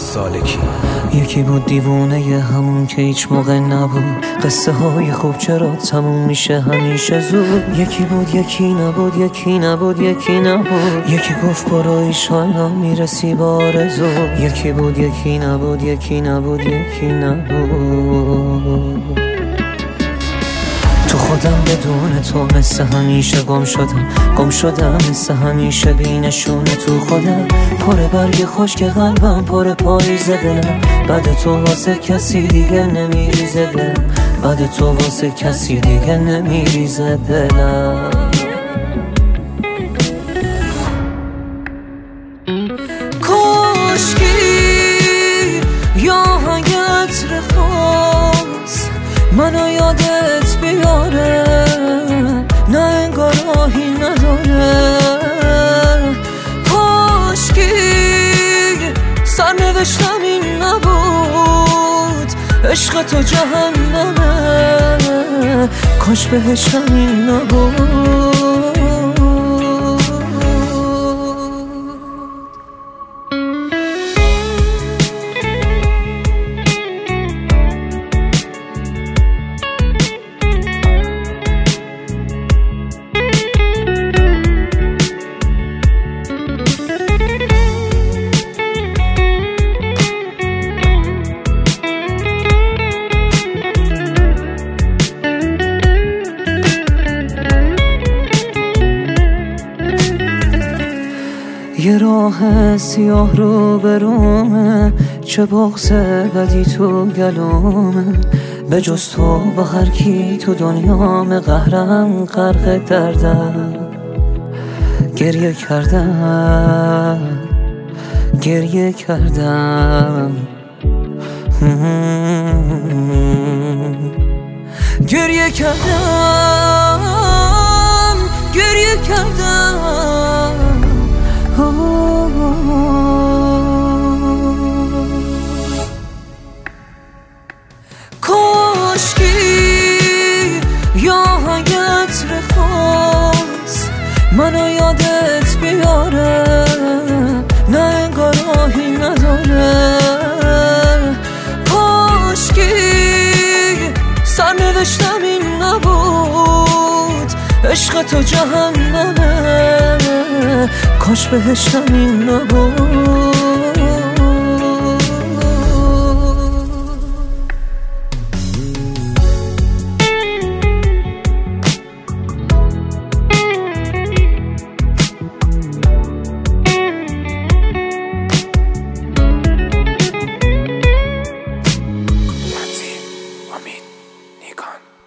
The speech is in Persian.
سالکی. یکی بود دیوونه ی همون که هیچ موقع نبود، قصه های خوب چرا تموم میشه همیشه زود. یکی بود یکی نبود، یکی نبود یکی نبود، یکی گفت برو ایشالا میرسی با آرزو. یکی بود یکی نبود، یکی نبود یکی نبود. تو خودم بدون تو مثل همیشه گم شدم مثل همیشه بینشونه تو خودم. پر برگ خشک قلبم، پر پاییز دلم، بعد تو واسه کسی دیگه نمیریزه دلم، بعد تو واسه کسی دیگه نمیریزه دلم. کاشکی یا عطر خاص منو یادت بیاره، نه انگار راهی نداره. کاشکی سرنوشتم این نبود، عشق تو جهنمه، کاش بهشتم این نبود. یه راه سیاه رو برومه، چه بغض بدی تو گلومه، به جز تو با هر کی تو دنیام قهرم غرق دردم. گریه کردم گریه کردم گریه کردم گریه کردم. کاشکی یا عطر خاص منو یادت بیاره، نه انگار راهی نداره. کاشکی سرنوشتم این نبود، عشق تو جهنمه، کاش بهشتم این نبود. امید نیکان.